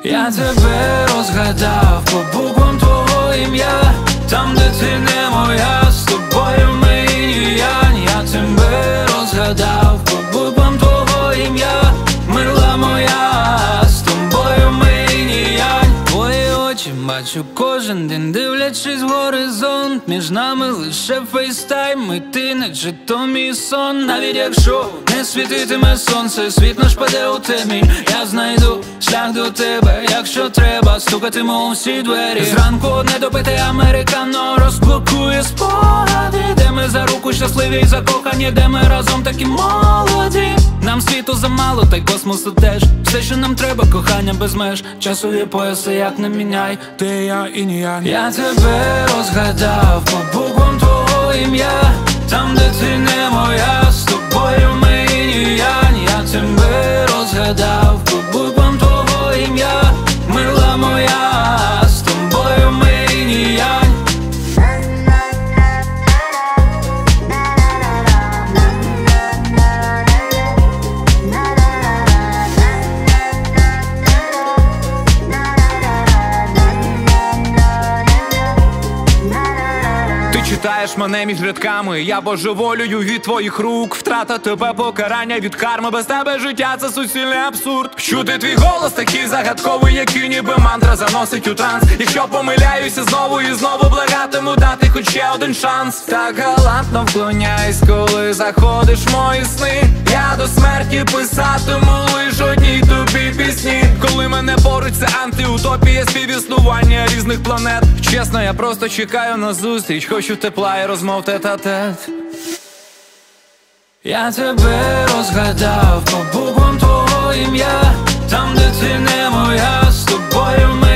Я тебе розгадав по буквам твого ім'я. Там, де ти не моя, з тобою ми ніянь. Я тебе розгадав по буквам твого ім'я. Мила моя, з тобою ми ніянь. Твої очі бачу кожен день, дивлячись в горизонт. Між нами лише фейстайм, і ти наче то мій сон. Навіть якщо не світитиме сонце, світ наш паде у темінь. Я знайду шлях до тебе, якщо треба, стукатиму у всі двері. Зранку одне допите американо розблокує спогади, де ми за руку щасливі й закохані, де ми разом такі молоді. Нам світу замало, та й космосу теж. Все, що нам треба, кохання без меж. Часові пояси як не міняй, ти, я і ніяк. Я тебе розгадав по буквам твого ім'я. Там, де ти не моя, з тобою ми ніянь. Я тебе розгадав по буквам твого ім'я. Мила моя, з тобою ми ніянь. Читаєш мене між рядками, я божеволюю від твоїх рук. Втрата тебе, покарання від карми. Без тебе життя це суцільний абсурд. Чути твій голос такий загадковий, який ніби мантра заносить у транс. Якщо помиляюся знову і знову, благатиму дати хоч ще один шанс. Так галантно вклоняйсь, коли заходиш в мої сни. Я до смерті писатиму лиш одній тобі пісні. Коли мене поруч, це антиутопія, співіснування різних планет. Чесно, я просто чекаю на зустріч, хочу тепла і розмов тет-а-тет. Я тебе розгадав по буквам твого ім'я. Там, де ти не моя, з тобою ми